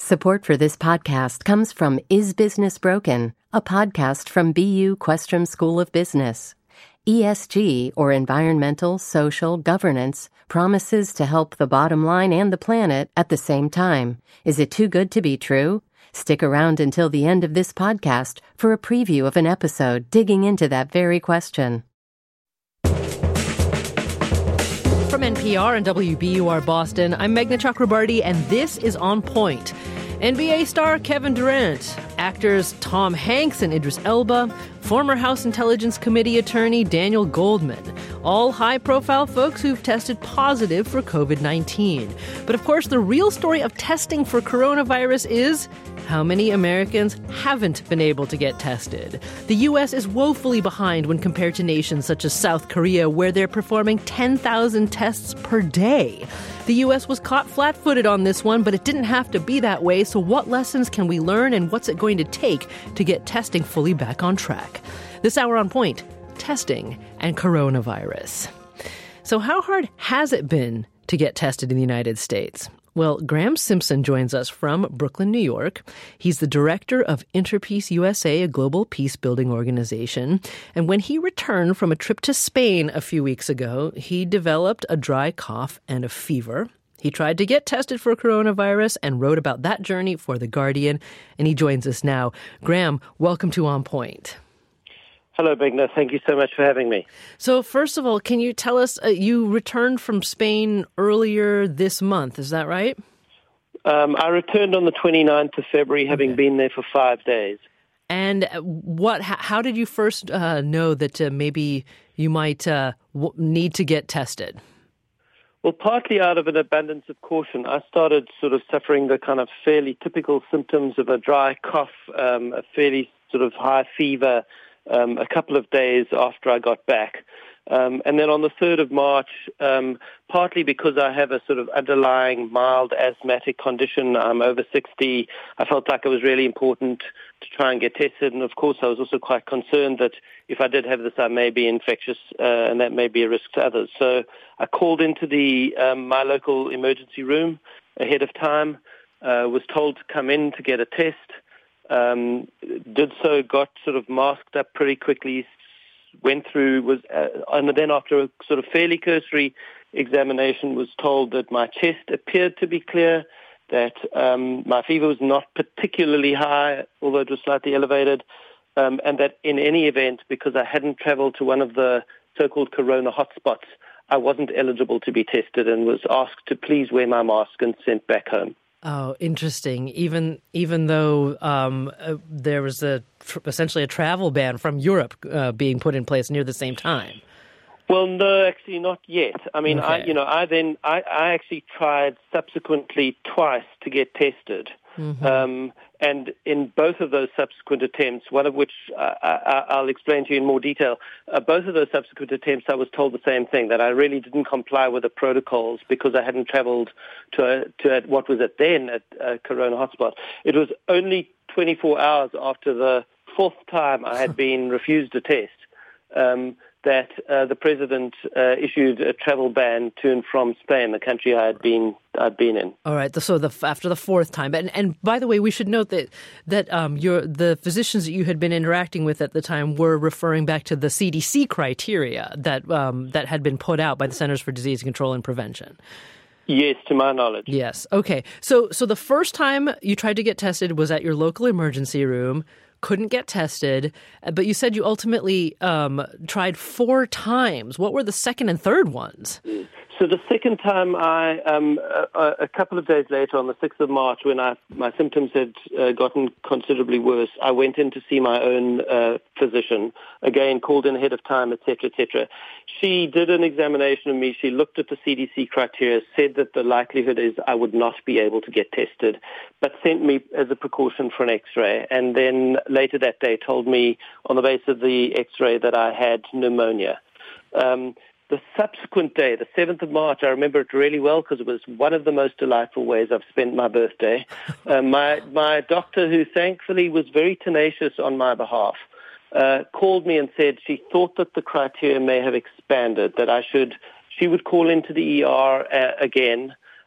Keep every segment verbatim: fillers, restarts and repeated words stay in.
Support for this podcast comes from Is Business Broken, a podcast from B U Questrom School of Business. E S G, or environmental, social, governance, promises to help the bottom line and the planet at the same time. Is it too good to be true? Stick around until the end of this podcast for a preview of an episode digging into that very question. From N P R and W B U R Boston, I'm Meghna Chakrabarty, and this is On Point. N B A star Kevin Durant, actors Tom Hanks and Idris Elba, former House Intelligence Committee attorney Daniel Goldman, all high-profile folks who've tested positive for covid nineteen. But of course, the real story of testing for coronavirus is how many Americans haven't been able to get tested. The U S is woefully behind when compared to nations such as South Korea, where they're performing ten thousand tests per day. The U S was caught flat-footed on this one, but it didn't have to be that way. So what lessons can we learn, and what's it going to take to get testing fully back on track? This hour on Point, testing and coronavirus. So how hard has it been to get tested in the United States? Well, Graham Simpson joins us from Brooklyn, New York. He's the director of Interpeace U S A, a global peace-building organization. And when he returned from a trip to Spain a few weeks ago, he developed a dry cough and a fever. He tried to get tested for coronavirus and wrote about that journey for The Guardian, and he joins us now. Graham, welcome to On Point. Hello, Meghna. Thank you so much for having me. So first of all, can you tell us, uh, you returned from Spain earlier this month, is that right? Um, I returned on the twenty-ninth of February, having okay. been there for five days. And what? How did you first uh, know that uh, maybe you might uh, w- need to get tested? Well, partly out of an abundance of caution, I started sort of suffering the kind of fairly typical symptoms of a dry cough, um, a fairly sort of high fever, Um, a couple of days after I got back. Um, and then on the third of March, um, partly because I have a sort of underlying mild asthmatic condition, I'm over sixty, I felt like it was really important to try and get tested. And of course, I was also quite concerned that if I did have this, I may be infectious, uh, and that may be a risk to others. So I called into the um, my local emergency room ahead of time, uh, was told to come in to get a test. Um, did so, got sort of masked up pretty quickly, went through, was, uh, and then after a sort of fairly cursory examination, was told that my chest appeared to be clear, that um, my fever was not particularly high, although it was slightly elevated, um, and that in any event, because I hadn't traveled to one of the so-called corona hotspots, I wasn't eligible to be tested and was asked to please wear my mask and sent back home. Oh, interesting. Even even though um, uh, there was a tr- essentially a travel ban from Europe uh, being put in place near the same time. Well, no, actually not yet. I mean, okay. I, you know, I then I, I actually tried subsequently twice to get tested, mm-hmm. um, and in both of those subsequent attempts, one of which uh, I, I'll explain to you in more detail, uh, both of those subsequent attempts, I was told the same thing, that I really didn't comply with the protocols because I hadn't traveled to a, to a, what was at then a, a corona hotspot. It was only twenty-four hours after the fourth time I had been refused a test um, that uh, the president uh, issued a travel ban to and from Spain, the country I had been I'd been in. All right. So the, after the fourth time, and and by the way, we should note that that um, your the physicians that you had been interacting with at the time were referring back to the C D C criteria that um, that had been put out by the Centers for Disease Control and Prevention. Yes, to my knowledge. Yes. Okay. So so the first time you tried to get tested was at your local emergency room. Couldn't get tested, but you said you ultimately um, tried four times. What were the second and third ones? So the second time, I um, a, a couple of days later, on the sixth of March, when I, my symptoms had uh, gotten considerably worse, I went in to see my own uh, physician, again, called in ahead of time, et cetera, et cetera. She did an examination of me. She looked at the C D C criteria, said that the likelihood is I would not be able to get tested, but sent me as a precaution for an X-ray. And then later that day told me on the basis of the X-ray that I had pneumonia. Um, The subsequent day, the seventh of March, I remember it really well because it was one of the most delightful ways I've spent my birthday. uh, my my doctor, who thankfully was very tenacious on my behalf, uh, called me and said she thought that the criteria may have expanded, that I should, she would call into the E R uh, again.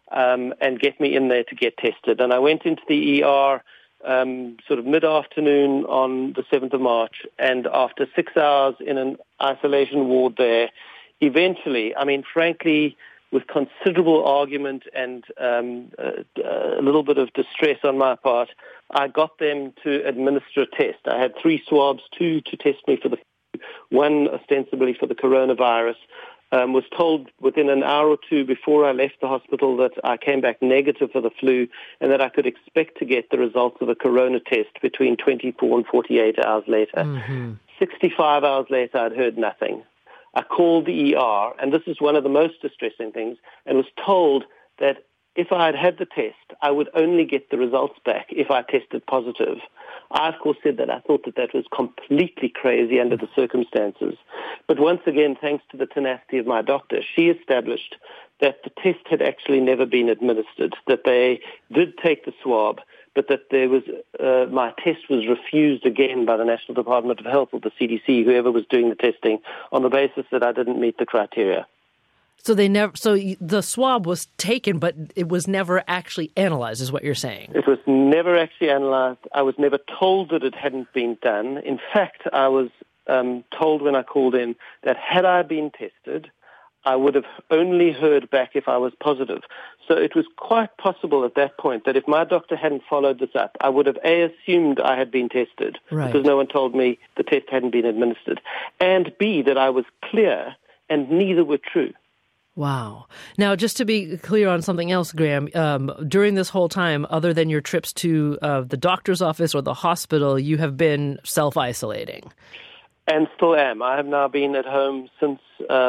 um, and get me in there to get tested. And I went into the E R um, sort of mid-afternoon on the seventh of March, and after six hours in an isolation ward there, eventually, I mean, frankly, with considerable argument and um, a, a little bit of distress on my part, I got them to administer a test. I had three swabs, two to test me for the flu, one ostensibly for the coronavirus. Um, was told within an hour or two before I left the hospital that I came back negative for the flu and that I could expect to get the results of a corona test between twenty-four and forty-eight hours later. Mm-hmm. sixty-five hours later, I'd heard nothing. I called the E R, and this is one of the most distressing things, and was told that if I had had the test, I would only get the results back if I tested positive. I, of course, said that I thought that that was completely crazy under the circumstances. But once again, thanks to the tenacity of my doctor, she established that the test had actually never been administered, that they did take the swab, but that there was uh, my test was refused again by the National Department of Health or the C D C, whoever was doing the testing, on the basis that I didn't meet the criteria. So they never. So the swab was taken, but it was never actually analyzed, is what you're saying? It was never actually analyzed. I was never told that it hadn't been done. In fact, I was um, told when I called in that had I been tested, I would have only heard back if I was positive. So it was quite possible at that point that if my doctor hadn't followed this up, I would have A, assumed I had been tested, right, because no one told me the test hadn't been administered, and B, that I was clear, and neither were true. Wow. Now, just to be clear on something else, Graham, um, during this whole time, other than your trips to uh, the doctor's office or the hospital, you have been self-isolating. And still am. I have now been at home since,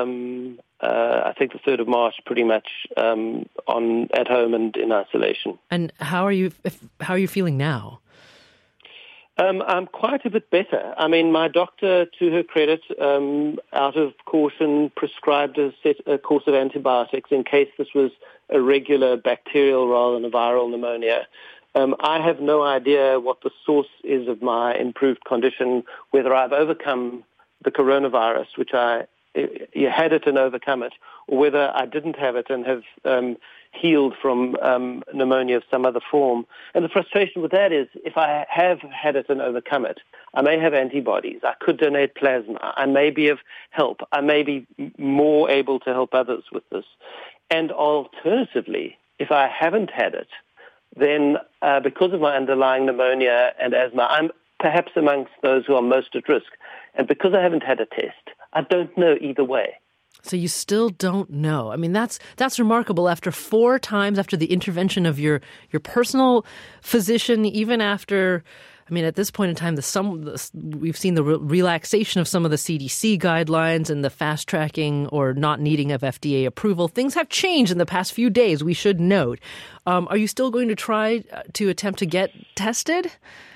um, uh, I think, the third of March, pretty much um, on at home and in isolation. And how are you? If, how are you feeling now? Um, I'm quite a bit better. I mean, my doctor, to her credit, um, out of caution, prescribed a, set, a course of antibiotics in case this was a regular bacterial rather than a viral pneumonia. Um, I have no idea what the source is of my improved condition, whether I've overcome the coronavirus, which I you had it and overcome it, or whether I didn't have it and have um, healed from um, pneumonia of some other form. And the frustration with that is if I have had it and overcome it, I may have antibodies. I could donate plasma. I may be of help. I may be more able to help others with this. And alternatively, if I haven't had it, then uh, because of my underlying pneumonia and asthma, I'm perhaps amongst those who are most at risk. And because I haven't had a test, I don't know either way. So you still don't know. I mean, that's that's remarkable. After four times, after the intervention of your your personal physician, even after, I mean, at this point in time, the some the, we've seen the re- relaxation of some of the C D C guidelines and the fast tracking or not needing of F D A approval. Things have changed in the past few days, we should note. Um, are you still going to try to attempt to get tested?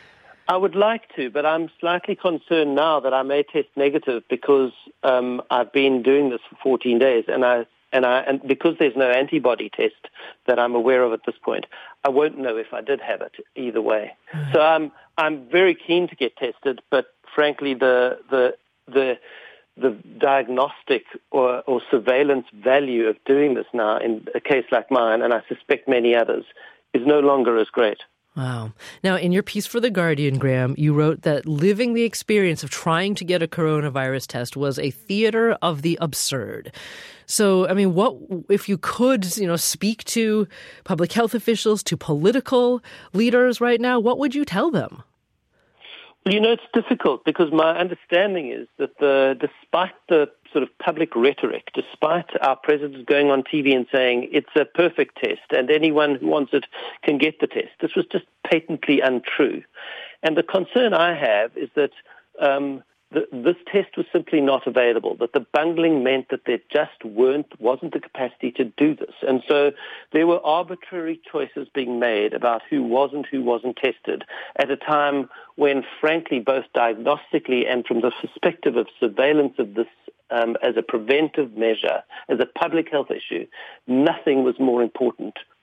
I would like to, but I'm slightly concerned now that I may test negative because um, I've been doing this for fourteen days, and I and I and because there's no antibody test that I'm aware of at this point, I won't know if I did have it either way. Mm-hmm. So I'm I'm very keen to get tested, but frankly, the the the the diagnostic or, or surveillance value of doing this now in a case like mine, and I suspect many others, is no longer as great. Wow. Now, in your piece for The Guardian, Graham, you wrote that living the experience of trying to get a coronavirus test was a theater of the absurd. So, I mean, what if you could, you know, speak to public health officials, to political leaders right now, what would you tell them? Well, you know, it's difficult because my understanding is that the, despite the sort of public rhetoric, despite our president going on T V and saying it's a perfect test and anyone who wants it can get the test, this was just patently untrue. And the concern I have is that um, the, this test was simply not available, that the bungling meant that there just weren't, wasn't the capacity to do this. And so there were arbitrary choices being made about who was and who wasn't tested at a time when, frankly, both diagnostically and from the perspective of surveillance of this um, as a preventive measure, as a public health issue, nothing was more important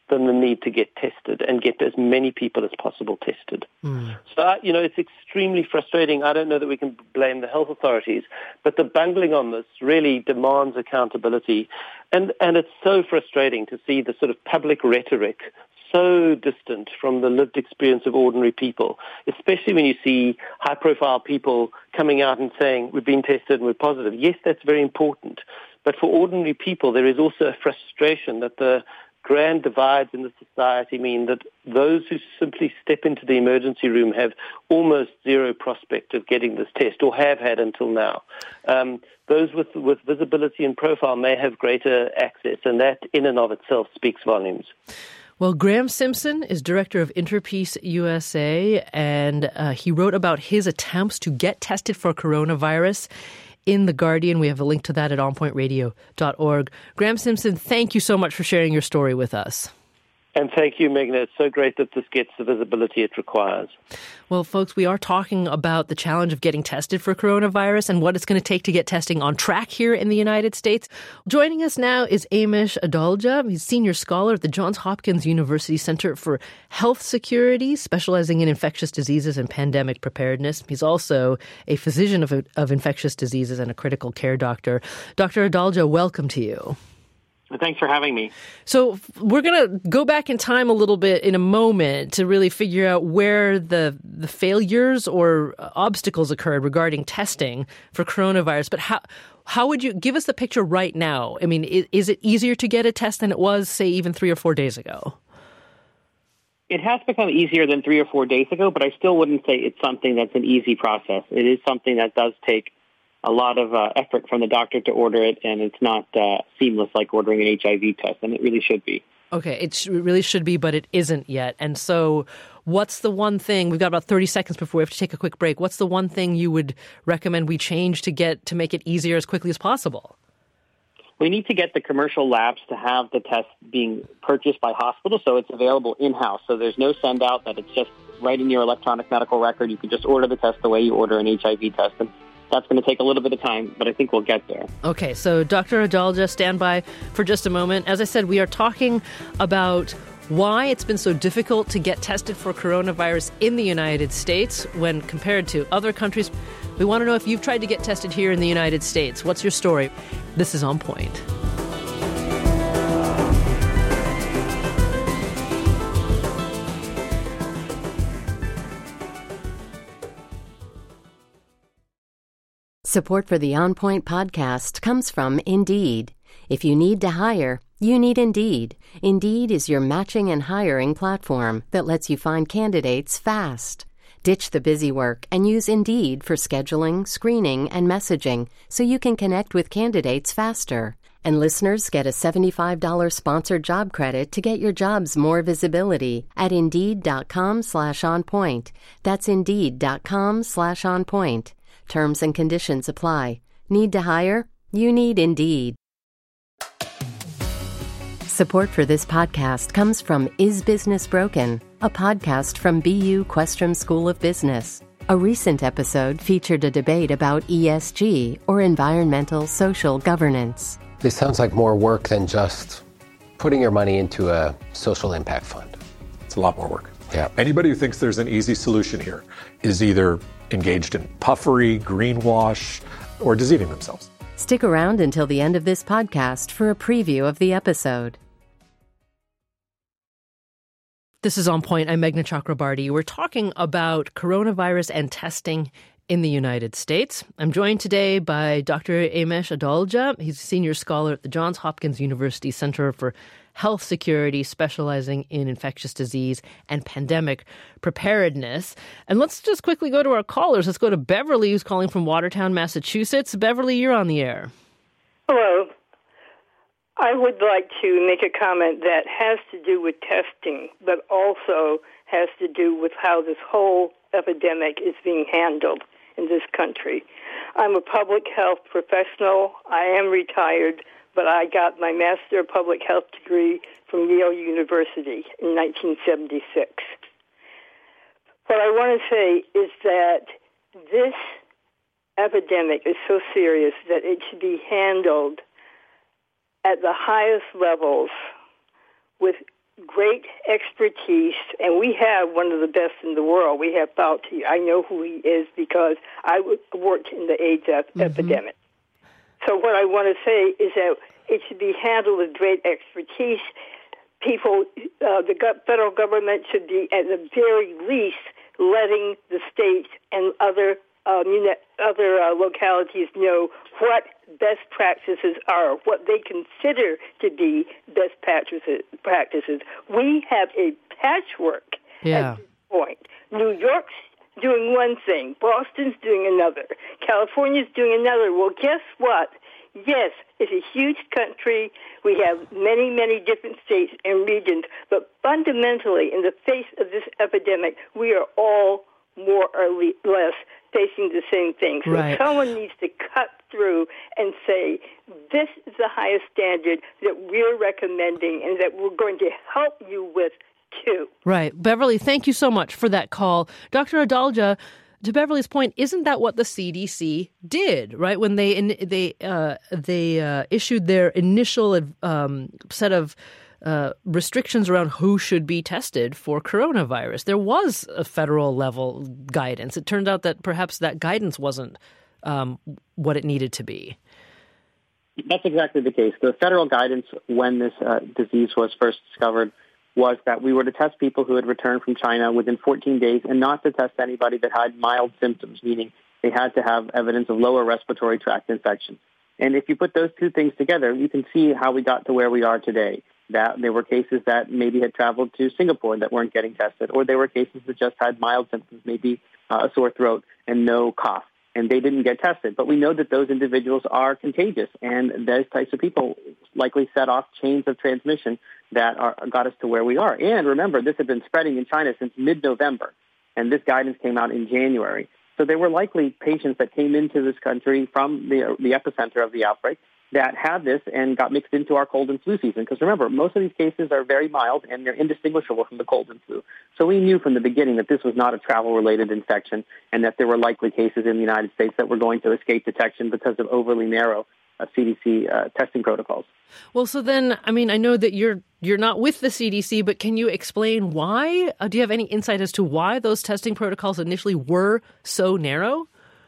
than the need to get tested and get as many people as possible tested. Mm. So, uh, you know, it's extremely frustrating. I don't know that we can blame the health authorities, but the bungling on this really demands accountability. And, and it's so frustrating to see the sort of public rhetoric so distant from the lived experience of ordinary people, especially when you see high-profile people coming out and saying, we've been tested and we're positive. Yes, that's very important. But for ordinary people, there is also a frustration that the grand divides in the society mean that those who simply step into the emergency room have almost zero prospect of getting this test, or have had until now. Um, those with, with visibility and profile may have greater access, and that in and of itself speaks volumes. Well, Graham Simpson is director of Interpeace U S A, and uh, he wrote about his attempts to get tested for coronavirus in The Guardian. We have a link to that at on point radio dot org. Graham Simpson, thank you so much for sharing your story with us. And thank you, Meghna. It's so great that this gets the visibility it requires. Well, folks, we are talking about the challenge of getting tested for coronavirus and what it's going to take to get testing on track here in the United States. Joining us now is Amesh Adalja. He's senior scholar at the Johns Hopkins University Center for Health Security, specializing in infectious diseases and pandemic preparedness. He's also a physician of, of infectious diseases and a critical care doctor. Doctor Adalja, welcome to you. Thanks for having me. So we're going to go back in time a little bit in a moment to really figure out where the the failures or obstacles occurred regarding testing for coronavirus. But how how would you give us the picture right now? I mean, is, is it easier to get a test than it was, say, even three or four days ago? It has become easier than three or four days ago, but I still wouldn't say it's something that's an easy process. It is something that does take a lot of uh, effort from the doctor to order it, and it's not uh, seamless like ordering an H I V test, and it really should be. Okay, it, sh- it really should be, but it isn't yet. And so what's the one thing, we've got about thirty seconds before we have to take a quick break, what's the one thing you would recommend we change to get to make it easier as quickly as possible? We need to get the commercial labs to have the test being purchased by hospitals so it's available in-house. So there's no send-out, that it's just right in your electronic medical record. You can just order the test the way you order an H I V test. And that's going to take a little bit of time, but I think we'll get there. Okay, so Doctor Adalja, stand by for just a moment. As I said, we are talking about why it's been so difficult to get tested for coronavirus in the United States when compared to other countries. We want to know if you've tried to get tested here in the United States. What's your story? This is On Point. Support for the On Point podcast comes from Indeed. If you need to hire, you need Indeed. Indeed is your matching and hiring platform that lets you find candidates fast. Ditch the busy work and use Indeed for scheduling, screening, and messaging so you can connect with candidates faster. And listeners get a seventy-five dollars sponsored job credit to get your jobs more visibility at Indeed.com slash on point. That's Indeed.com slash on point. Terms and conditions apply. Need to hire? You need Indeed. Support for this podcast comes from Is Business Broken, a podcast from B U Questrom School of Business. A recent episode featured a debate about E S G, or environmental social governance. This sounds like more work than just putting your money into a social impact fund. It's a lot more work. Yeah. Anybody who thinks there's an easy solution here is either engaged in puffery, greenwash, or deceiving themselves. Stick around until the end of this podcast for a preview of the episode. This is On Point. I'm Meghna Chakrabarty. We're talking about coronavirus and testing in the United States. I'm joined today by Doctor Amesh Adalja. He's a senior scholar at the Johns Hopkins University Center for Health Security, specializing in infectious disease and pandemic preparedness. And let's just quickly go to our callers. Let's go to Beverly, who's calling from Watertown, Massachusetts. Beverly, you're on the air. Hello. I would like to make a comment that has to do with testing, but also has to do with how this whole epidemic is being handled in this country. I'm a public health professional. I am retired, but I got my Master of Public Health degree from Yale University in nineteen seventy-six. What I want to say is that this epidemic is so serious that it should be handled at the highest levels with great expertise, and we have one of the best in the world. We have Fauci. I know who he is because I worked in the AIDS mm-hmm. epidemic. So what I want to say is that it should be handled with great expertise. People, uh, the federal government should be, at the very least, letting the states and other um, other uh, localities know what best practices are, what they consider to be best practices. practices. We have a patchwork yeah. at this point. New York's doing one thing, Boston's doing another, California's doing another. Well, guess what? Yes, it's a huge country. We have many, many different states and regions, but fundamentally, in the face of this epidemic, we are all more or less facing the same thing. So right. someone needs to cut through and say, this is the highest standard that we're recommending and that we're going to help you with too. Right. Beverly, thank you so much for that call. Doctor Adalja, to Beverly's point, isn't that what the C D C did, right? When they they uh, they uh, issued their initial um, set of uh, restrictions around who should be tested for coronavirus, there was a federal level guidance. It turned out that perhaps that guidance wasn't um, what it needed to be. That's exactly the case. The federal guidance when this uh, disease was first discovered was that we were to test people who had returned from China within fourteen days and not to test anybody that had mild symptoms, meaning they had to have evidence of lower respiratory tract infection. And if you put those two things together, you can see how we got to where we are today, that there were cases that maybe had traveled to Singapore that weren't getting tested, or there were cases that just had mild symptoms, maybe uh, a sore throat and no cough, and they didn't get tested. But we know that those individuals are contagious, and those types of people likely set off chains of transmission that are, got us to where we are. And remember, this had been spreading in China since mid-November, and this guidance came out in January. So there were likely patients that came into this country from the, the epicenter of the outbreak that had this and got mixed into our cold and flu season. Because remember, most of these cases are very mild and they're indistinguishable from the cold and flu. So we knew from the beginning that this was not a travel-related infection and that there were likely cases in the United States that were going to escape detection because of overly narrow uh, C D C uh, testing protocols. Well, so then, I mean, I know that you're you're not with the C D C, but can you explain why? Uh, do you have any insight as to why those testing protocols initially were so narrow?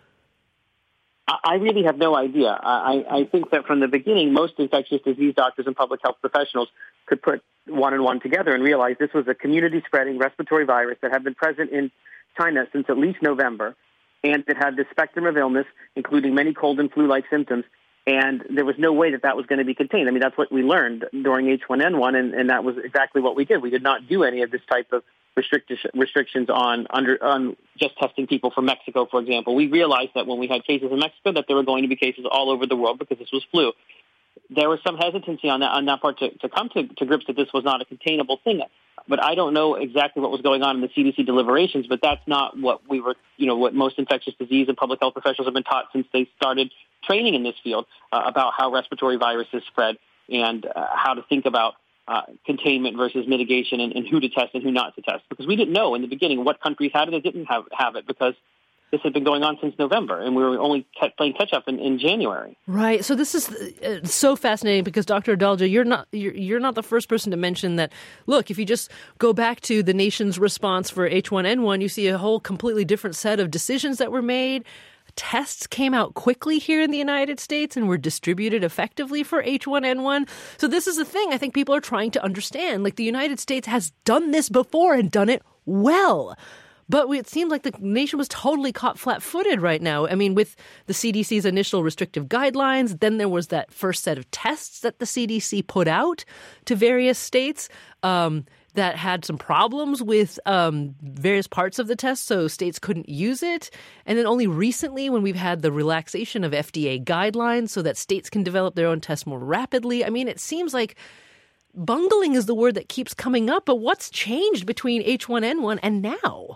I really have no idea. I, I think that from the beginning, most infectious disease doctors and public health professionals could put one and one together and realize this was a community-spreading respiratory virus that had been present in China since at least November, and it had this spectrum of illness, including many cold and flu-like symptoms, and there was no way that that was going to be contained. I mean, that's what we learned during H one N one, and, and that was exactly what we did. We did not do any of this type of restrict- restrictions on under on just testing people from Mexico, for example. We realized that when we had cases in Mexico that there were going to be cases all over the world because this was flu. There was some hesitancy on that on that part to, to come to, to grips that this was not a containable thing. But I don't know exactly what was going on in the C D C deliberations, but that's not what we were, you know, what most infectious disease and public health professionals have been taught since they started training in this field uh, about how respiratory viruses spread and uh, how to think about uh, containment versus mitigation and, and who to test and who not to test. Because we didn't know in the beginning what countries had it and didn't have, have it because this had been going on since November, and we were only playing catch-up in, in January. Right. So this is uh, so fascinating because, Doctor Adalja, you're not you're, you're not the first person to mention that, look, if you just go back to the nation's response for H one N one, you see a whole completely different set of decisions that were made. Tests came out quickly here in the United States and were distributed effectively for H one N one. So this is the thing I think people are trying to understand. Like, the United States has done this before and done it well. But it seemed like the nation was totally caught flat-footed right now. I mean, with the C D C's initial restrictive guidelines, then there was that first set of tests that the C D C put out to various states um, that had some problems with um, various parts of the test, so states couldn't use it. And then only recently, when we've had the relaxation of F D A guidelines so that states can develop their own tests more rapidly, I mean, it seems like bungling is the word that keeps coming up. But what's changed between H one N one and now?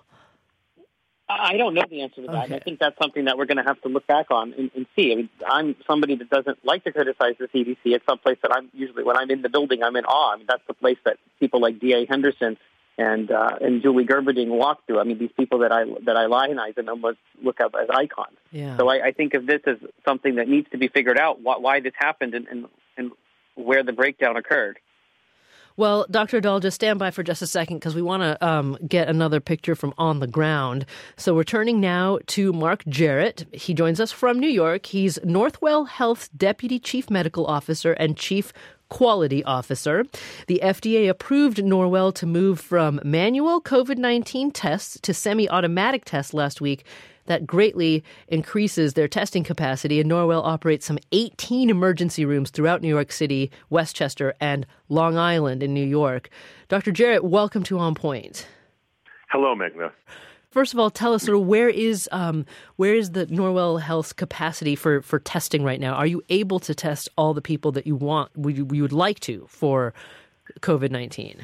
I don't know the answer to that. Okay. I think that's something that we're going to have to look back on and, and see. I mean, I'm somebody that doesn't like to criticize the C D C. It's some place that I'm usually, when I'm in the building, I'm in awe. I mean, that's the place that people like D A Henderson and uh, and Julie Gerberding walk through. I mean, these people that I that I lionize and almost look up as icons. Yeah. So I, I think of this as something that needs to be figured out, why, why this happened and, and, and where the breakdown occurred. Well, Doctor Dahl, just stand by for just a second because we want to um, get another picture from on the ground. So we're turning now to Mark Jarrett. He joins us from New York. He's Northwell Health's Deputy Chief Medical Officer and Chief Quality Officer. The F D A approved Norwell to move from manual COVID nineteen tests to semi-automatic tests last week. That greatly increases their testing capacity, and Norwell operates some eighteen emergency rooms throughout New York City, Westchester, and Long Island in New York. Doctor Jarrett, welcome to On Point. Hello, Meghna. First of all, tell us sort of where is um, where is the Norwell Health's capacity for, for testing right now? Are you able to test all the people that you want, we, we would like to, for COVID nineteen?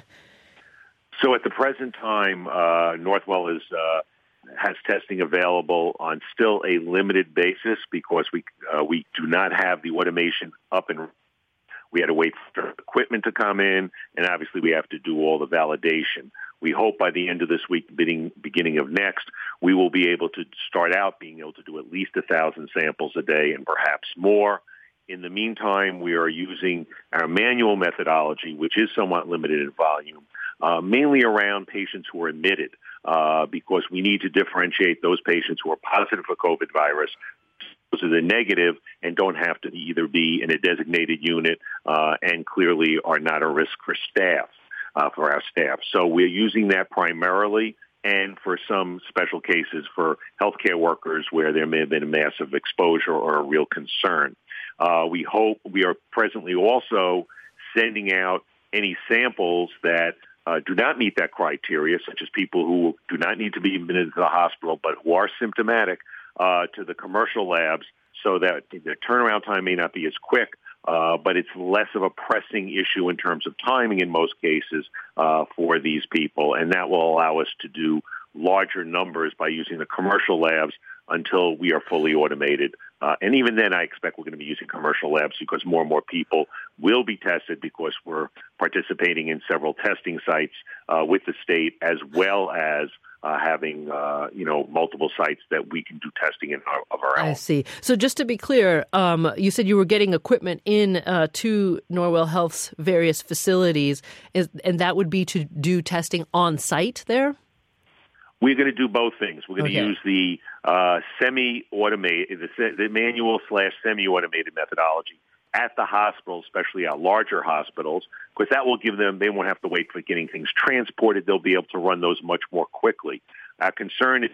So at the present time, uh, Northwell is uh, has testing available on still a limited basis because we uh, we do not have the automation up and we had to wait for equipment to come in, and obviously we have to do all the validation. We hope by the end of this week, beginning, beginning of next, we will be able to start out being able to do at least one thousand samples a day and perhaps more. In the meantime, we are using our manual methodology, which is somewhat limited in volume, uh, mainly around patients who are admitted, uh, because we need to differentiate those patients who are positive for COVID virus, those are the negative, and don't have to either be in a designated unit uh, and clearly are not a risk for staff, uh, for our staff. So we're using that primarily, and for some special cases for healthcare workers where there may have been a massive exposure or a real concern. Uh, we hope we are presently also sending out any samples that uh, do not meet that criteria, such as people who do not need to be admitted to the hospital but who are symptomatic, uh, to the commercial labs so that the turnaround time may not be as quick, uh, but it's less of a pressing issue in terms of timing in most cases uh, for these people. And that will allow us to do larger numbers by using the commercial labs until we are fully automated. Uh, and even then, I expect we're going to be using commercial labs because more and more people will be tested because we're participating in several testing sites uh, with the state, as well as uh, having, uh, you know, multiple sites that we can do testing in our, of our own. I see. So just to be clear, um, you said you were getting equipment in uh, to Norwell Health's various facilities, is, and that would be to do testing on site there? We're going to do both things. We're going Okay. to use the uh, semi-automated, the, the manual slash semi-automated methodology at the hospitals, especially our larger hospitals, because that will give them, they won't have to wait for getting things transported. They'll be able to run those much more quickly. Our concern is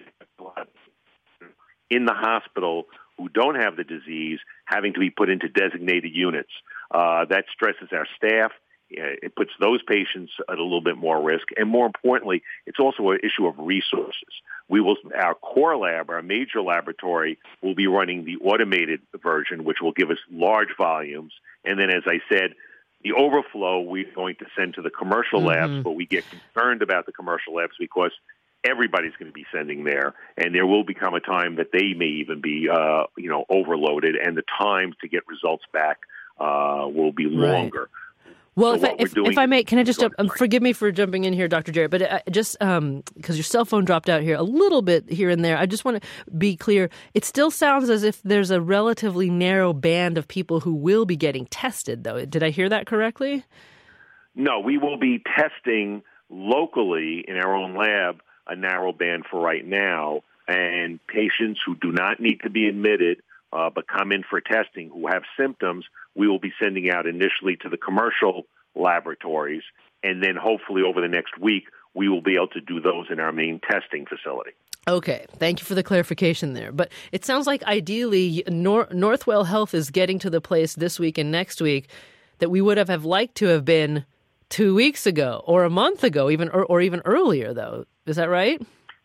in the hospital who don't have the disease having to be put into designated units. Uh, that stresses our staff. It puts those patients at a little bit more risk. And more importantly, it's also an issue of resources. We will, our core lab, our major laboratory, will be running the automated version, which will give us large volumes. And then, as I said, the overflow we're going to send to the commercial Mm-hmm. labs, but we get concerned about the commercial labs because everybody's going to be sending there, and there will become a time that they may even be, uh, you know, overloaded, and the time to get results back uh, will be longer. Right. Well, So if, I, what we're if, doing- if I may, can I just Go jump, ahead, um, sorry. forgive me for jumping in here, Doctor Jarrett, but uh, just because um, your cell phone dropped out here a little bit here and there, I just want to be clear. It still sounds as if there's a relatively narrow band of people who will be getting tested, though. Did I hear that correctly? No, we will be testing locally in our own lab a narrow band for right now, and patients who do not need to be admitted uh, but come in for testing who have symptoms, we will be sending out initially to the commercial laboratories, and then hopefully over the next week, we will be able to do those in our main testing facility. Okay, thank you for the clarification there. But it sounds like ideally Nor- Northwell Health is getting to the place this week and next week that we would have, have liked to have been two weeks ago or a month ago, even or, or even earlier, though. Is that right?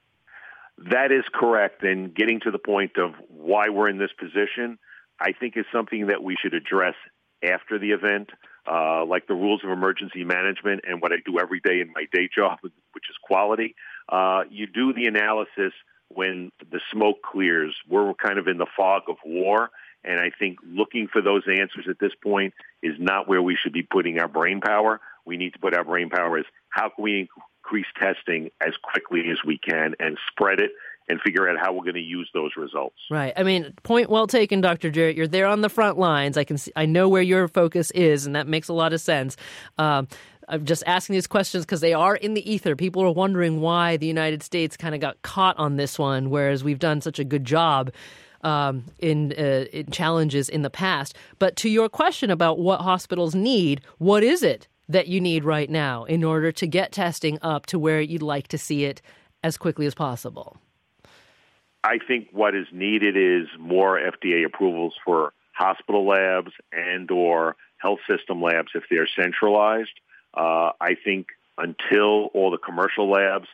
That is correct. And getting to the point of why we're in this position, I think is something that we should address after the event, uh, like the rules of emergency management and what I do every day in my day job, which is quality. Uh, you do the analysis when the smoke clears. We're kind of in the fog of war, and I think looking for those answers at this point is not where we should be putting our brain power. We need to put our brain power as how can we increase testing as quickly as we can and spread it and figure out how we're going to use those results. Right. I mean, point well taken, Doctor Jarrett. You're there on the front lines. I can see, I know where your focus is, and that makes a lot of sense. Um, I'm just asking these questions because they are in the ether. People are wondering why the United States kind of got caught on this one, whereas we've done such a good job um, in, uh, in challenges in the past. But to your question about what hospitals need, what is it that you need right now in order to get testing up to where you'd like to see it as quickly as possible? I think what is needed is more F D A approvals for hospital labs and or health system labs if they're centralized. Uh, I think until all the commercial labs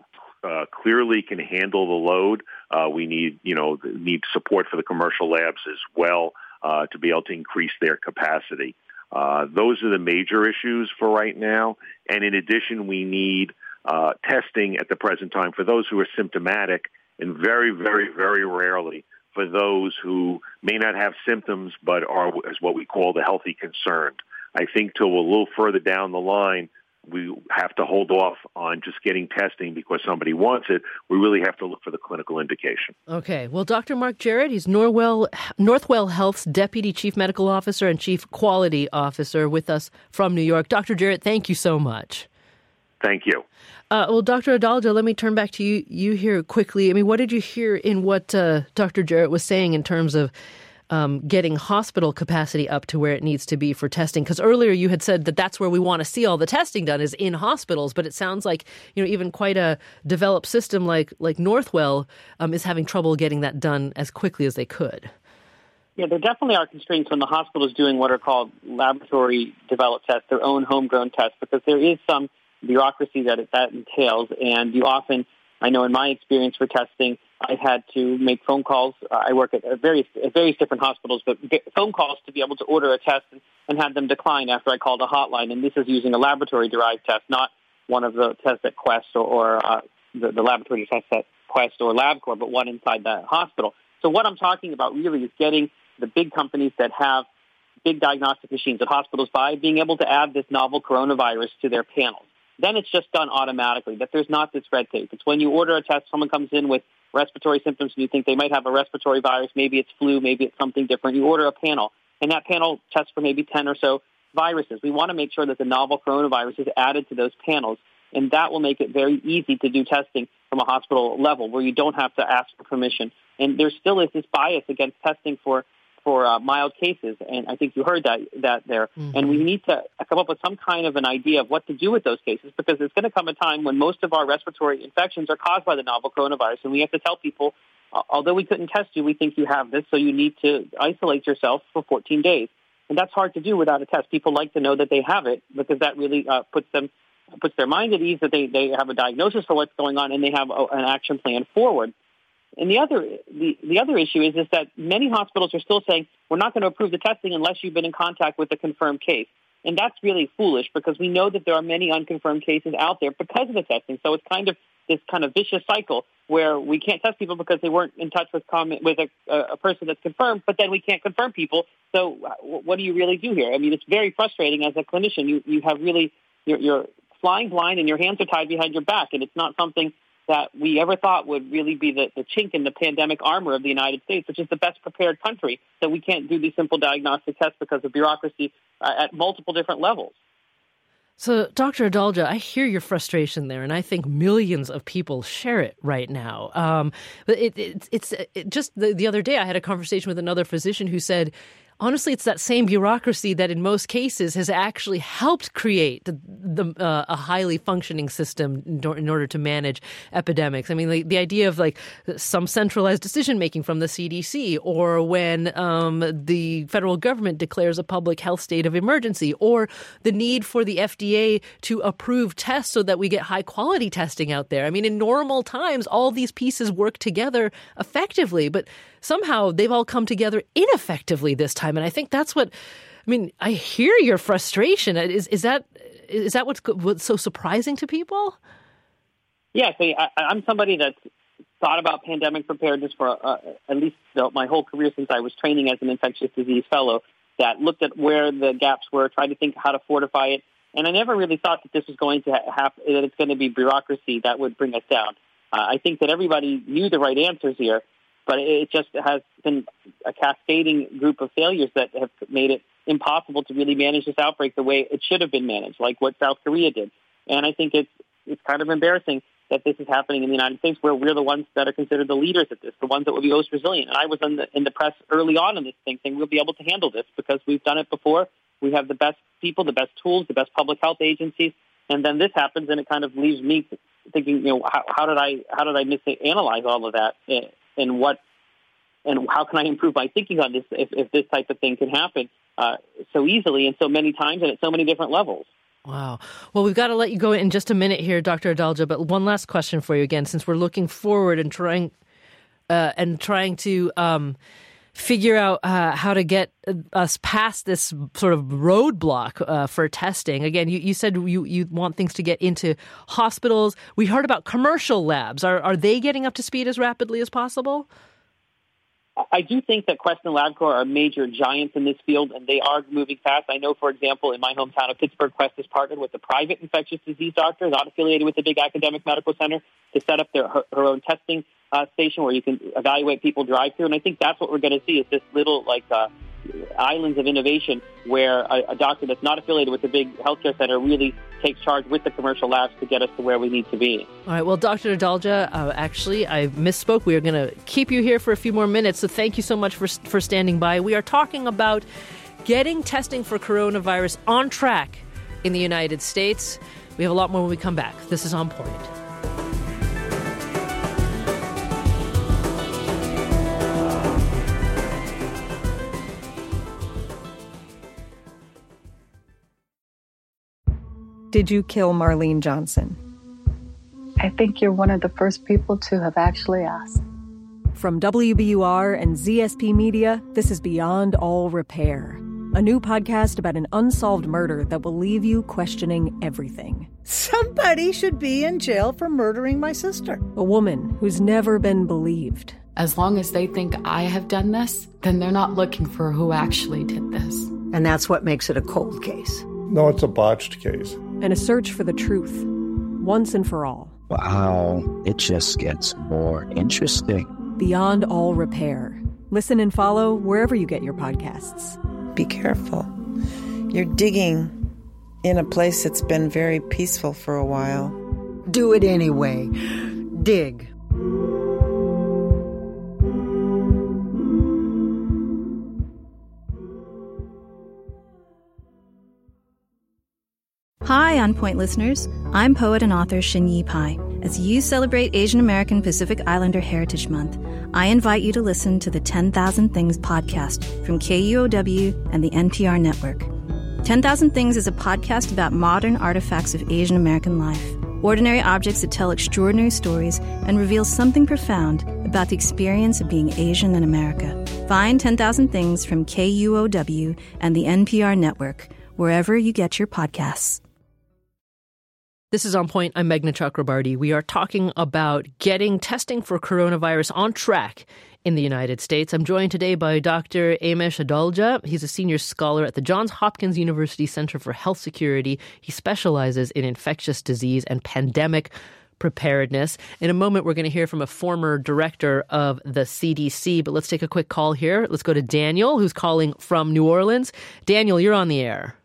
uh, clearly can handle the load, uh, we need, you know, need support for the commercial labs as well uh, to be able to increase their capacity. Uh, those are the major issues for right now. And in addition, we need uh, testing at the present time for those who are symptomatic, and very, very, very rarely for those who may not have symptoms but are as what we call the healthy concerned. I think till a little further down the line, we have to hold off on just getting testing because somebody wants it. We really have to look for the clinical indication. Okay. Well, Doctor Mark Jarrett, he's Norwell, Northwell Health's Deputy Chief Medical Officer and Chief Quality Officer with us from New York. Doctor Jarrett, thank you so much. Thank you. Uh, well, Doctor Adalja, let me turn back to you, you here quickly. I mean, what did you hear in what uh, Doctor Jarrett was saying in terms of um, getting hospital capacity up to where it needs to be for testing? Because earlier you had said that that's where we want to see all the testing done is in hospitals, but it sounds like, you know, even quite a developed system like like Northwell um, is having trouble getting that done as quickly as they could. Yeah, there definitely are constraints when the hospital is doing what are called laboratory-developed tests, their own homegrown tests, because there is some bureaucracy that it, that entails, and you often, I know in my experience for testing, I've had to make phone calls. Uh, I work at various at various different hospitals, but phone calls to be able to order a test and, and have them decline after I called a hotline, and this is using a laboratory-derived test, not one of the tests at Quest or, or uh, the, the laboratory tests at Quest or LabCorp, but one inside the hospital. So what I'm talking about really is getting the big companies that have big diagnostic machines that hospitals buy, being able to add this novel coronavirus to their panels. Then it's just done automatically, that there's not this red tape. It's when you order a test, someone comes in with respiratory symptoms and you think they might have a respiratory virus, maybe it's flu, maybe it's something different. You order a panel, and that panel tests for maybe ten or so viruses. We want to make sure that the novel coronavirus is added to those panels, and that will make it very easy to do testing from a hospital level where you don't have to ask for permission. And there still is this bias against testing for for uh, mild cases, and I think you heard that that there. Mm-hmm. And we need to come up with some kind of an idea of what to do with those cases, because there's going to come a time when most of our respiratory infections are caused by the novel coronavirus, and we have to tell people, uh, although we couldn't test you, we think you have this, so you need to isolate yourself for fourteen days. And that's hard to do without a test. People like to know that they have it, because that really uh, puts them puts their mind at ease that they, they have a diagnosis for what's going on, and they have a, an action plan forward. And the other the, the other issue is, is that many hospitals are still saying, we're not going to approve the testing unless you've been in contact with a confirmed case. And that's really foolish, because we know that there are many unconfirmed cases out there because of the testing. So it's kind of this kind of vicious cycle where we can't test people because they weren't in touch with comment, with a, a person that's confirmed, but then we can't confirm people. So what do you really do here? I mean, it's very frustrating as a clinician. You, you have really, you're, you're flying blind and your hands are tied behind your back, and it's not something that we ever thought would really be the, the chink in the pandemic armor of the United States, which is the best prepared country, that we can't do these simple diagnostic tests because of bureaucracy uh, at multiple different levels. So, Doctor Adalja, I hear your frustration there, and I think millions of people share it right now. Um, but it, it, it's it, just the, the other day I had a conversation with another physician who said, honestly, it's that same bureaucracy that in most cases has actually helped create the, the, uh, a highly functioning system in, in order to manage epidemics. I mean, the, the idea of like some centralized decision-making from the C D C, or when um, the federal government declares a public health state of emergency, or the need for the F D A to approve tests so that we get high-quality testing out there. I mean, in normal times, all these pieces work together effectively, but somehow they've all come together ineffectively this time. And I think that's what, I mean, I hear your frustration. Is is that is that what's, what's so surprising to people? Yeah, so I, I'm somebody that's thought about pandemic preparedness for uh, at least my whole career since I was training as an infectious disease fellow, that looked at where the gaps were, tried to think how to fortify it. And I never really thought that this was going to happen, that it's going to be bureaucracy that would bring us down. Uh, I think that everybody knew the right answers here, but it just has been a cascading group of failures that have made it impossible to really manage this outbreak the way it should have been managed, like what South Korea did. And I think it's it's kind of embarrassing that this is happening in the United States, where we're the ones that are considered the leaders at this, the ones that will be most resilient. And I was in the, in the press early on in this thing saying we'll be able to handle this because we've done it before. We have the best people, the best tools, the best public health agencies. And then this happens, and it kind of leaves me thinking, you know, how, how did I how did I misanalyze all of that, and what and how can I improve my thinking on this if, if this type of thing can happen uh, so easily and so many times and at so many different levels? Wow. Well, we've got to let you go in just a minute here, Doctor Adalja, but one last question for you again, since we're looking forward and trying uh, and trying to um, figure out uh, how to get us past this sort of roadblock uh, for testing. Again, you, you said you, you want things to get into hospitals. We heard about commercial labs. Are, are they getting up to speed as rapidly as possible? I do think that Quest and LabCorp are major giants in this field, and they are moving fast. I know, for example, in my hometown of Pittsburgh, Quest has partnered with a private infectious disease doctor, not affiliated with a big academic medical center, to set up their her, her own testing uh, station where you can evaluate people drive through. And I think that's what we're going to see is this little, like, uh, islands of innovation where a, a doctor that's not affiliated with a big healthcare center really takes charge with the commercial labs to get us to where we need to be. All right. Well, Doctor Adalja, uh, actually, I misspoke. We are going to keep you here for a few more minutes. So thank you so much for for standing by. We are talking about getting testing for coronavirus on track in the United States. We have a lot more when we come back. This is On Point. Did you kill Marlene Johnson? I think you're one of the first people to have actually asked. From W B U R and Z S P Media, this is Beyond All Repair, a new podcast about an unsolved murder that will leave you questioning everything. Somebody should be in jail for murdering my sister. A woman who's never been believed. As long as they think I have done this, then they're not looking for who actually did this. And that's what makes it a cold case. No, it's a botched case. And a search for the truth, once and for all. Wow, it just gets more interesting. Beyond All Repair. Listen and follow wherever you get your podcasts. Be careful. You're digging in a place that's been very peaceful for a while. Do it anyway. Dig. Hi, On Point listeners. I'm poet and author Xinyi Pai. As you celebrate Asian American Pacific Islander Heritage Month, I invite you to listen to the ten thousand Things podcast from K U O W and the N P R network. ten thousand Things is a podcast about modern artifacts of Asian American life, ordinary objects that tell extraordinary stories and reveal something profound about the experience of being Asian in America. Find ten thousand Things from K U O W and the N P R network, wherever you get your podcasts. This is On Point. I'm Meghna Chakrabarty. We are talking about getting testing for coronavirus on track in the United States. I'm joined today by Doctor Amesh Adalja. He's a senior scholar at the Johns Hopkins University Center for Health Security. He specializes in infectious disease and pandemic preparedness. In a moment, we're going to hear from a former director of the C D C, but let's take a quick call here. Let's go to Daniel, who's calling from New Orleans. Daniel, you're on the air.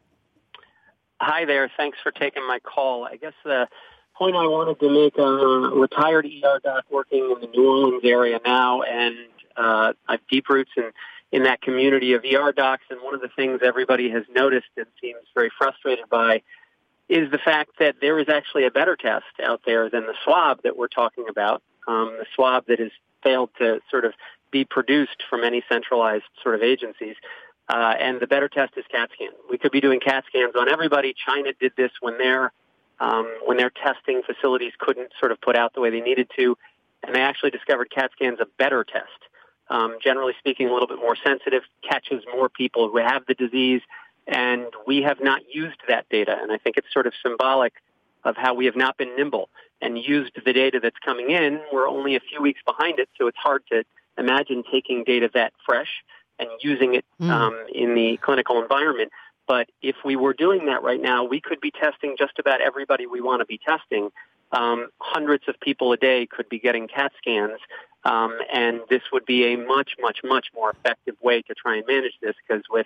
Hi there. Thanks for taking my call. I guess the point I wanted to make, uh, a retired E R doc working in the New Orleans area now, and uh, I have deep roots in, in that community of E R docs, and one of the things everybody has noticed and seems very frustrated by is the fact that there is actually a better test out there than the swab that we're talking about, um, the swab that has failed to sort of be produced from any centralized sort of agencies. Uh, and the better test is CAT scan. We could be doing CAT scans on everybody. China did this when their um, when their testing facilities couldn't sort of put out the way they needed to, and they actually discovered CAT scan's a better test. Um, generally speaking, a little bit more sensitive, catches more people who have the disease, and we have not used that data. And I think it's sort of symbolic of how we have not been nimble and used the data that's coming in. We're only a few weeks behind it, so it's hard to imagine taking data that fresh and using it um, in the clinical environment. But if we were doing that right now, we could be testing just about everybody we want to be testing. Um, hundreds of people a day could be getting CAT scans, um, and this would be a much, much, much more effective way to try and manage this, because with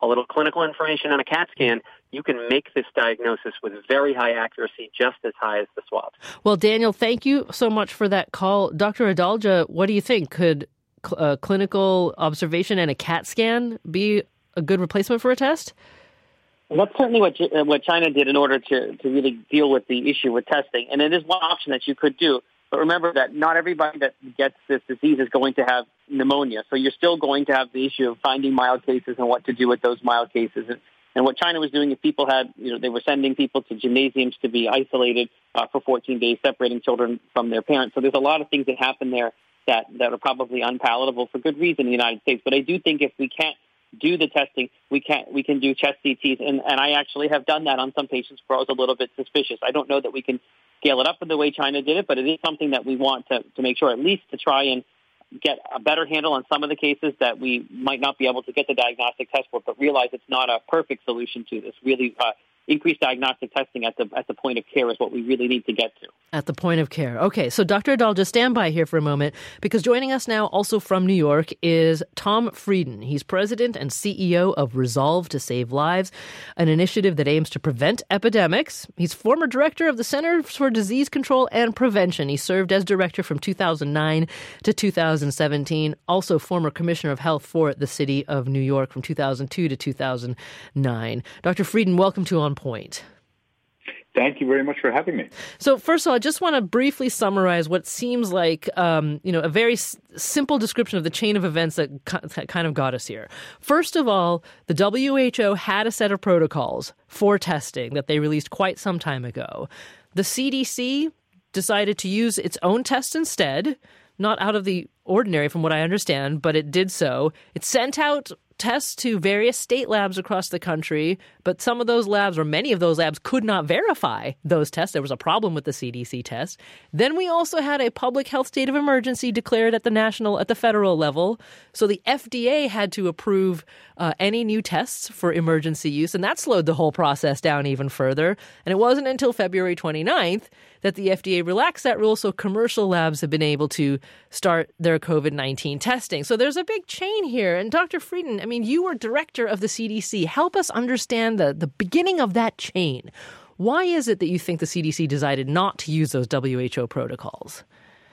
a little clinical information and a CAT scan, you can make this diagnosis with very high accuracy, just as high as the swabs. Well, Daniel, thank you so much for that call. Doctor Adalja, what do you think? Could uh, clinical observation and a CAT scan be a good replacement for a test? Well, that's certainly what what China did in order to, to really deal with the issue with testing. And it is one option that you could do. But remember that not everybody that gets this disease is going to have pneumonia. So you're still going to have the issue of finding mild cases and what to do with those mild cases. And, and what China was doing is people had, you know, they were sending people to gymnasiums to be isolated uh, for fourteen days, separating children from their parents. So there's a lot of things that happen there that, that are probably unpalatable for good reason in the United States. But I do think if we can't do the testing, we can we can do chest C Ts, and, and I actually have done that on some patients where I was a little bit suspicious. I don't know that we can scale it up in the way China did it, but it is something that we want to, to make sure, at least to try and get a better handle on some of the cases that we might not be able to get the diagnostic test for, but realize it's not a perfect solution to this. Really, uh, increased diagnostic testing at the at the point of care is what we really need to get to. At the point of care. Okay, so Doctor Adalja, just stand by here for a moment, because joining us now, also from New York, is Tom Frieden. He's president and C E O of Resolve to Save Lives, an initiative that aims to prevent epidemics. He's former director of the Centers for Disease Control and Prevention. He served as director from two thousand nine to two thousand seventeen, also former commissioner of health for the city of New York from two thousand two to two thousand nine. Doctor Frieden, welcome to On Point. Thank you very much for having me. So first of all, I just want to briefly summarize what seems like, um, you know, a very s- simple description of the chain of events that, co- that kind of got us here. First of all, the W H O had a set of protocols for testing that they released quite some time ago. The C D C decided to use its own test instead, not out of the ordinary from what I understand, but it did so. It sent out tests to various state labs across the country, but some of those labs, or many of those labs, could not verify those tests. There was a problem with the C D C test. Then we also had a public health state of emergency declared at the national, at the federal level. So the F D A had to approve uh, any new tests for emergency use, and that slowed the whole process down even further. And it wasn't until February twenty-ninth that the F D A relaxed that rule, so commercial labs have been able to start their COVID nineteen testing. So there's a big chain here. And Doctor Frieden, I mean, you were director of the C D C. Help us understand the, the beginning of that chain. Why is it that you think the C D C decided not to use those W H O protocols?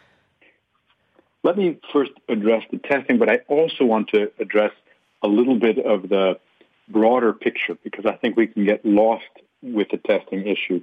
Let me first address the testing, but I also want to address a little bit of the broader picture, because I think we can get lost with the testing issue.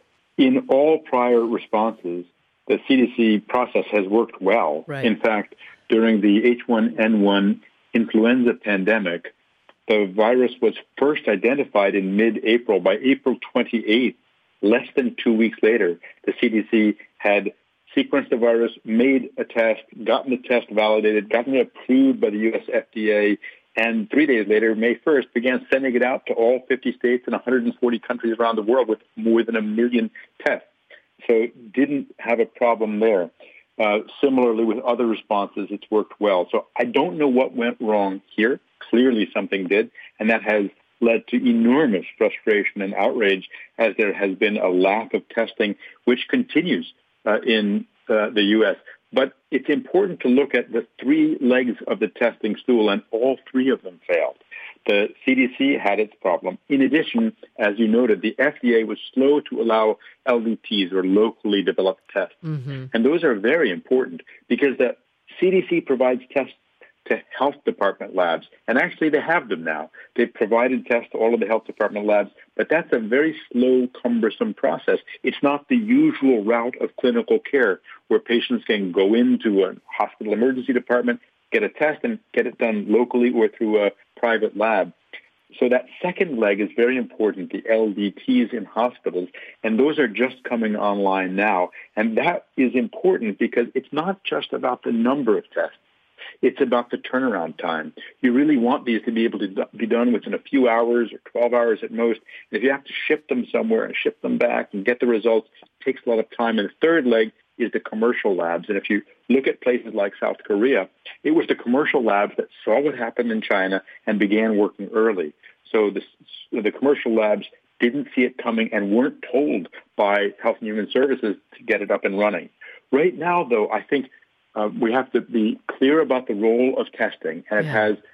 In all prior responses, the C D C process has worked well. Right. In fact, during the H one N one influenza pandemic, the virus was first identified in mid-April. By April twenty-eighth, less than two weeks later, the C D C had sequenced the virus, made a test, gotten the test validated, gotten it approved by the U S F D A, and three days later, May first, began sending it out to all fifty states and one hundred forty countries around the world with more than a million tests. So didn't have a problem there. Uh, similarly, with other responses, it's worked well. So I don't know what went wrong here. Clearly something did, and that has led to enormous frustration and outrage as there has been a lack of testing, which continues uh, in uh, the U S. But it's important to look at the three legs of the testing stool, and all three of them failed. The C D C had its problem. In addition, as you noted, the F D A was slow to allow L D Ts, or locally developed tests. Mm-hmm. And those are very important because the C D C provides tests to health department labs. And actually, they have them now. They've provided tests to all of the health department labs, but that's a very slow, cumbersome process. It's not the usual route of clinical care where patients can go into a hospital emergency department, get a test, and get it done locally or through a private lab. So that second leg is very important, the L D Ts in hospitals, and those are just coming online now. And that is important because it's not just about the number of tests. It's about the turnaround time. You really want these to be able to be done within a few hours or twelve hours at most. And if you have to ship them somewhere and ship them back and get the results, it takes a lot of time. And the third leg is the commercial labs. And if you look at places like South Korea, it was the commercial labs that saw what happened in China and began working early. So the, the commercial labs didn't see it coming and weren't told by Health and Human Services to get it up and running. Right now, though, I think uh, we have to be clear about the role of testing, and it yeah. has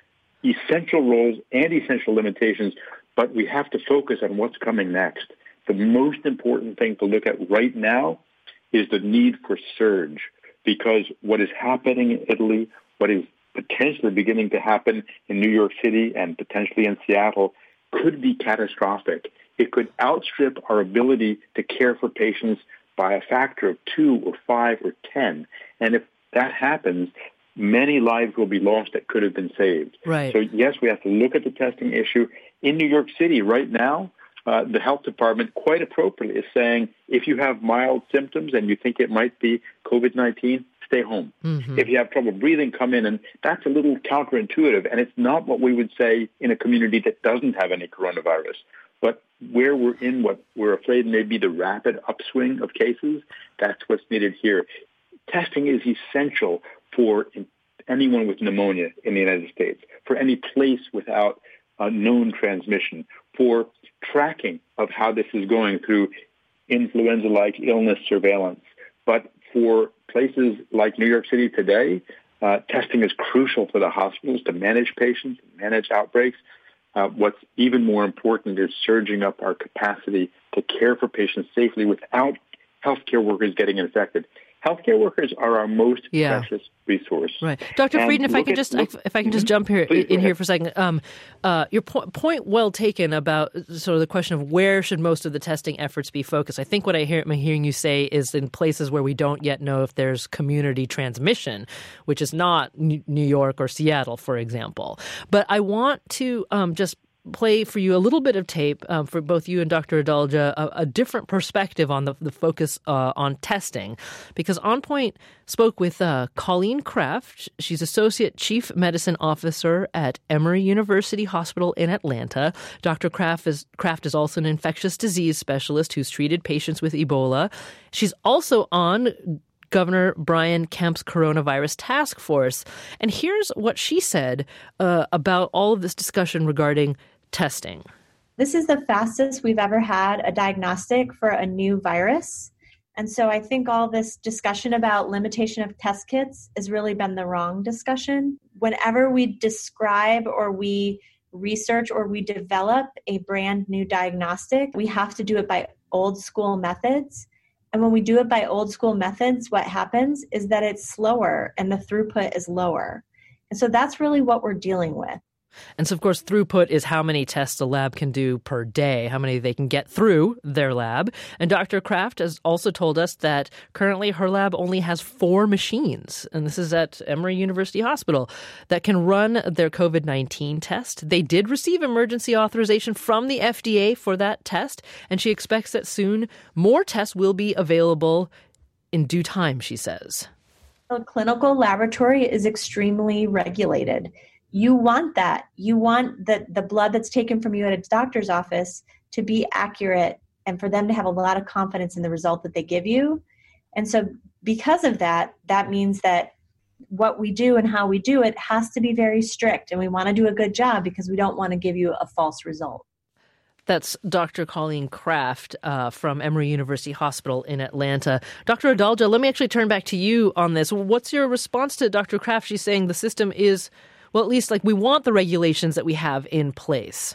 essential roles and essential limitations, but we have to focus on what's coming next. The most important thing to look at right now is the need for surge, because what is happening in Italy, what is potentially beginning to happen in New York City and potentially in Seattle could be catastrophic. It could outstrip our ability to care for patients by a factor of two or five or ten. And if that happens, many lives will be lost that could have been saved. Right. So, yes, we have to look at the testing issue. In New York City right now, uh, the health department quite appropriately is saying if you have mild symptoms and you think it might be COVID nineteen, stay home. Mm-hmm. If you have trouble breathing, come in. And that's a little counterintuitive. And it's not what we would say in a community that doesn't have any coronavirus. But where we're in what we're afraid may be the rapid upswing of cases, that's what's needed here. Testing is essential for anyone with pneumonia in the United States, for any place without a known transmission, for tracking of how this is going through influenza-like illness surveillance. But for places like New York City today, uh, testing is crucial for the hospitals to manage patients, manage outbreaks. Uh, what's even more important is surging up our capacity to care for patients safely without healthcare workers getting infected. Healthcare workers are our most yeah. precious resource. Right, Doctor And Frieden, if I can at, just look, if I can just jump here please, in here for a second, um, uh, your po- point well taken about sort of the question of where should most of the testing efforts be focused. I think what I hear, I'm hearing you say is in places where we don't yet know if there's community transmission, which is not New York or Seattle, for example. But I want to um, just play for you a little bit of tape um, for both you and Doctor Adalja, a, a different perspective on the, the focus uh, on testing, because On Point spoke with uh, Colleen Kraft. She's Associate Chief Medicine Officer at Emory University Hospital in Atlanta. Doctor Kraft is, Kraft is also an infectious disease specialist who's treated patients with Ebola. She's also on Governor Brian Kemp's coronavirus task force. And here's what she said uh, about all of this discussion regarding testing. This is the fastest we've ever had a diagnostic for a new virus. And so I think all this discussion about limitation of test kits has really been the wrong discussion. Whenever we describe or we research or we develop a brand new diagnostic, we have to do it by old school methods. And when we do it by old school methods, what happens is that it's slower and the throughput is lower. And so that's really what we're dealing with. And so, of course, throughput is how many tests a lab can do per day, how many they can get through their lab. And Doctor Kraft has also told us that currently her lab only has four machines, and this is at Emory University Hospital, that can run their COVID nineteen test. They did receive emergency authorization from the F D A for that test, and she expects that soon more tests will be available in due time, she says. A clinical laboratory is extremely regulated. You want that. You want the, the blood that's taken from you at a doctor's office to be accurate and for them to have a lot of confidence in the result that they give you. And so because of that, that means that what we do and how we do it has to be very strict. And we want to do a good job because we don't want to give you a false result. That's Doctor Colleen Kraft uh, from Emory University Hospital in Atlanta. Doctor Adalja, let me actually turn back to you on this. What's your response to Doctor Kraft? She's saying the system is, well, at least like we want the regulations that we have in place.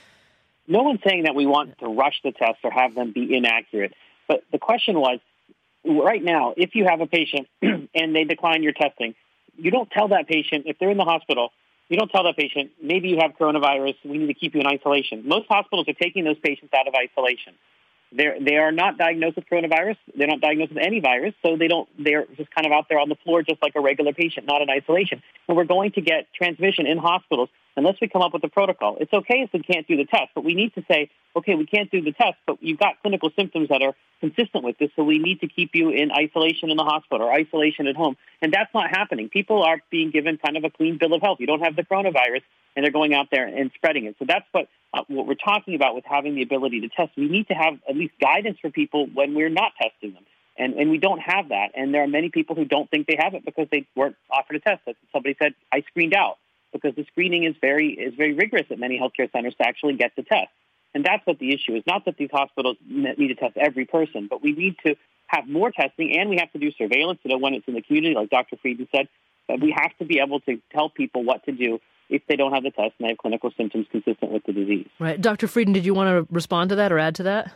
No one's saying that we want to rush the tests or have them be inaccurate. But the question was, right now, if you have a patient and they decline your testing, you don't tell that patient, if they're in the hospital, you don't tell that patient, maybe you have coronavirus, we need to keep you in isolation. Most hospitals are taking those patients out of isolation. They're, they are not diagnosed with coronavirus. They're not diagnosed with any virus, so they don't, they're just kind of out there on the floor just like a regular patient, not in isolation. And we're going to get transmission in hospitals unless we come up with a protocol. It's okay if we can't do the test, but we need to say, okay, we can't do the test, but you've got clinical symptoms that are consistent with this, so we need to keep you in isolation in the hospital or isolation at home. And that's not happening. People are being given kind of a clean bill of health. You don't have the coronavirus, and they're going out there and spreading it. So that's what uh, what we're talking about with having the ability to test. We need to have at least guidance for people when we're not testing them. And, and we don't have that. And there are many people who don't think they have it because they weren't offered a test. As somebody said, I screened out, because the screening is very is very rigorous at many healthcare centers to actually get the test. And that's what the issue is. Not that these hospitals need to test every person, but we need to have more testing, and we have to do surveillance, you know, when it's in the community, like Doctor Frieden said. But we have to be able to tell people what to do if they don't have the test and they have clinical symptoms consistent with the disease. Right. Doctor Frieden, did you want to respond to that or add to that?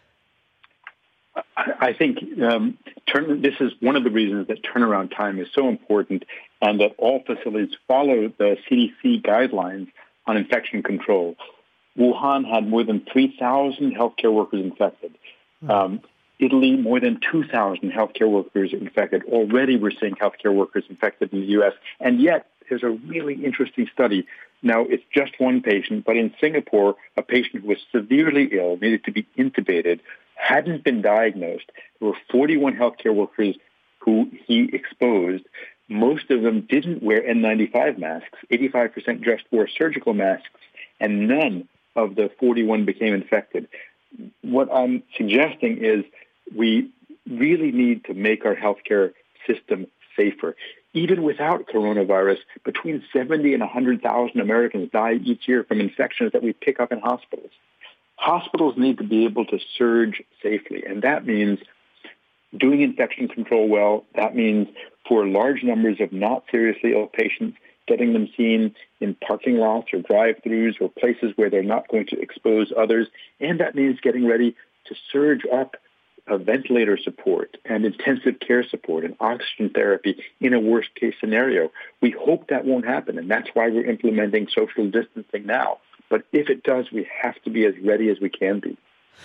I think um, turn, this is one of the reasons that turnaround time is so important and that all facilities follow the C D C guidelines on infection control. Wuhan had more than three thousand healthcare workers infected. Um, Italy, more than two thousand healthcare workers infected. Already we're seeing healthcare workers infected in the U S. And yet there's a really interesting study. Now, it's just one patient, but in Singapore, a patient who was severely ill, needed to be intubated, hadn't been diagnosed. There were forty-one healthcare workers who he exposed. Most of them didn't wear N ninety-five masks. eighty-five percent just wore surgical masks, and none of the forty-one became infected. What I'm suggesting is we really need to make our healthcare system safer. Even without coronavirus, between seventy and one hundred thousand Americans die each year from infections that we pick up in hospitals. Hospitals need to be able to surge safely, and that means doing infection control well. That means for large numbers of not seriously ill patients, getting them seen in parking lots or drive-thrus or places where they're not going to expose others. And that means getting ready to surge up a ventilator support and intensive care support and oxygen therapy in a worst-case scenario. We hope that won't happen, and that's why we're implementing social distancing now. But if it does, we have to be as ready as we can be.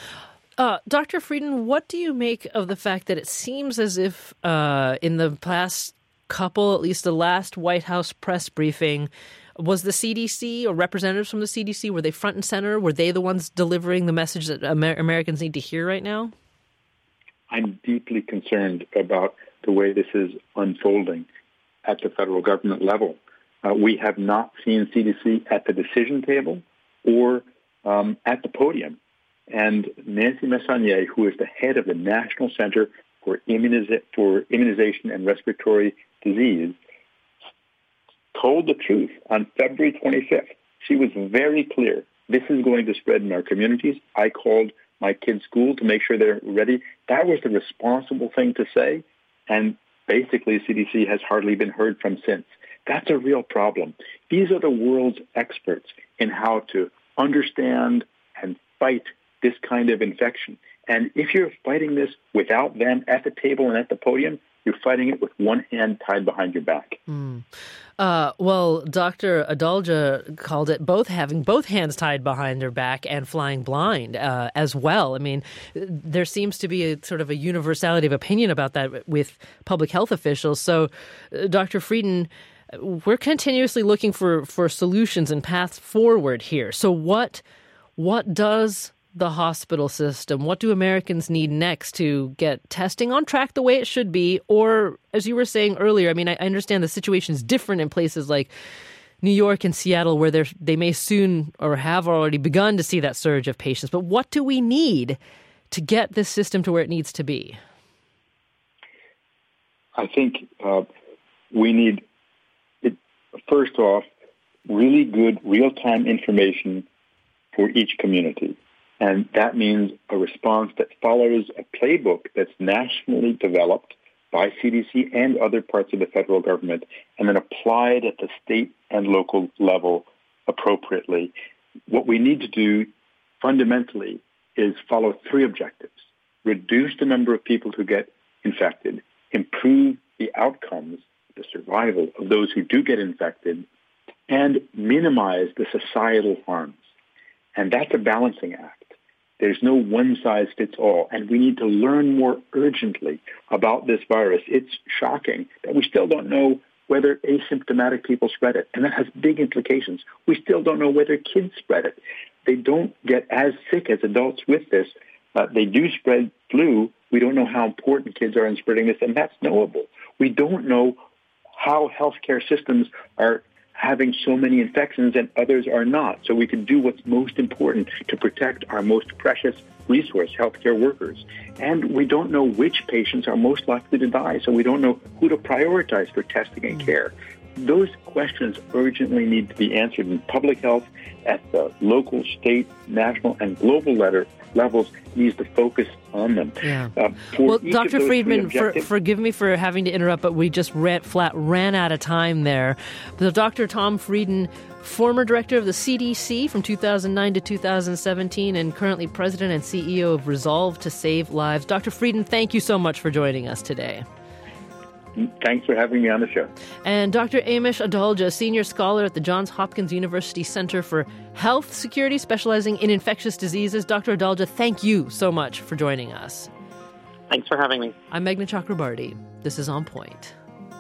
Uh, Doctor Frieden, what do you make of the fact that it seems as if uh, in the past couple, at least the last White House press briefing, was the C D C or representatives from the C D C, were they front and center? Were they the ones delivering the message that Amer- Americans need to hear right now? I'm deeply concerned about the way this is unfolding at the federal government level. Uh, we have not seen C D C at the decision table or um, at the podium. And Nancy Messonnier, who is the head of the National Center for, Immuniza- for Immunization and Respiratory Disease, told the truth on February twenty-fifth. She was very clear. This is going to spread in our communities. I called my kids' school to make sure they're ready. That was the responsible thing to say. And basically, C D C has hardly been heard from since. That's a real problem. These are the world's experts in how to understand and fight this kind of infection. And if you're fighting this without them at the table and at the podium, you're fighting it with one hand tied behind your back. Mm. Uh, well, Doctor Adalja called it both having both hands tied behind their back and flying blind uh, as well. I mean, there seems to be a sort of a universality of opinion about that with public health officials. So, uh, Doctor Frieden, we're continuously looking for, for solutions and paths forward here. So what what does the hospital system, what do Americans need next to get testing on track the way it should be? Or, as you were saying earlier, I mean, I understand the situation is different in places like New York and Seattle where they may soon or have already begun to see that surge of patients. But what do we need to get this system to where it needs to be? I think uh, we need, it, first off, really good real-time information for each community. And that means a response that follows a playbook that's nationally developed by C D C and other parts of the federal government, and then applied at the state and local level appropriately. What we need to do fundamentally is follow three objectives: reduce the number of people who get infected, improve the outcomes, the survival of those who do get infected, and minimize the societal harms. And that's a balancing act. There's no one-size-fits-all, and we need to learn more urgently about this virus. It's shocking that we still don't know whether asymptomatic people spread it, and that has big implications. We still don't know whether kids spread it. They don't get as sick as adults with this. Uh, they do spread flu. We don't know how important kids are in spreading this, and that's knowable. We don't know how healthcare systems are having so many infections and others are not. So we can do what's most important to protect our most precious resource, healthcare workers. And we don't know which patients are most likely to die, so we don't know who to prioritize for testing and care. those questions urgently need to be answered, and public health at the local, state, national, and global letter, levels needs to focus on them. Yeah. Uh, well, Doctor Friedman, for, forgive me for having to interrupt, but we just ran, flat ran out of time there. So Doctor Tom Frieden, former director of the C D C from two thousand nine to two thousand seventeen, and currently president and C E O of Resolve to Save Lives. Doctor Frieden, thank you so much for joining us today. Thanks for having me on the show. And Doctor Amish Adalja, senior scholar at the Johns Hopkins University Center for Health Security, specializing in infectious diseases. Doctor Adalja, thank you so much for joining us. Thanks for having me. I'm Meghna Chakrabarty. This is On Point.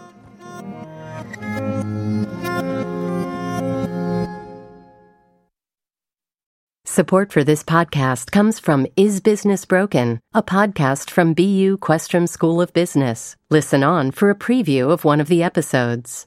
Support for this podcast comes from Is Business Broken, a podcast from B U Questrom School of Business. Listen on for a preview of one of the episodes.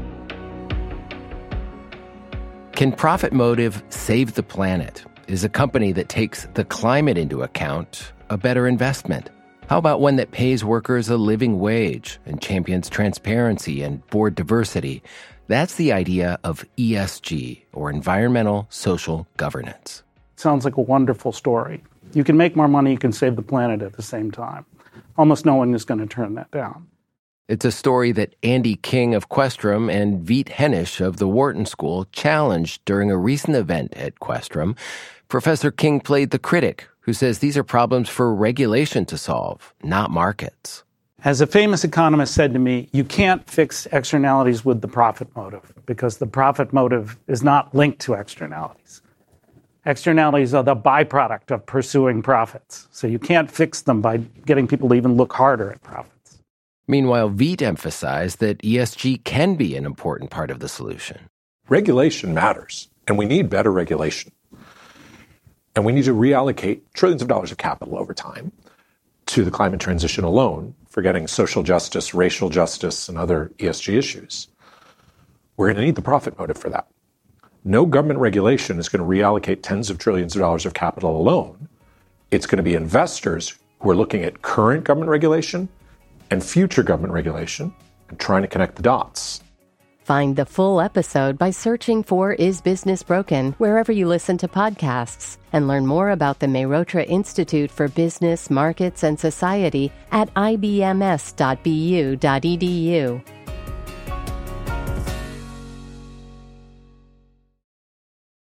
Can Profit Motive Save the Planet? Is a company that takes the climate into account a better investment? How about one that pays workers a living wage and champions transparency and board diversity? That's the idea of E S G, or environmental social governance. Sounds like a wonderful story. You can make more money, you can save the planet at the same time. Almost no one is going to turn that down. It's a story that Andy King of Questrom and Veet Hennish of the Wharton School challenged during a recent event at Questrom. Professor King played the critic who says these are problems for regulation to solve, not markets. As a famous economist said to me, you can't fix externalities with the profit motive because the profit motive is not linked to externalities. Externalities are the byproduct of pursuing profits. So you can't fix them by getting people to even look harder at profits. Meanwhile, Veet emphasized that E S G can be an important part of the solution. Regulation matters, and we need better regulation. And we need to reallocate trillions of dollars of capital over time to the climate transition alone, forgetting social justice, racial justice, and other E S G issues. We're going to need the profit motive for that. No government regulation is going to reallocate tens of trillions of dollars of capital alone. It's going to be investors who are looking at current government regulation and future government regulation and trying to connect the dots. Find the full episode by searching for Is Business Broken wherever you listen to podcasts, and learn more about the Mehrotra Institute for Business, Markets, and Society at I B M S dot B U dot E D U.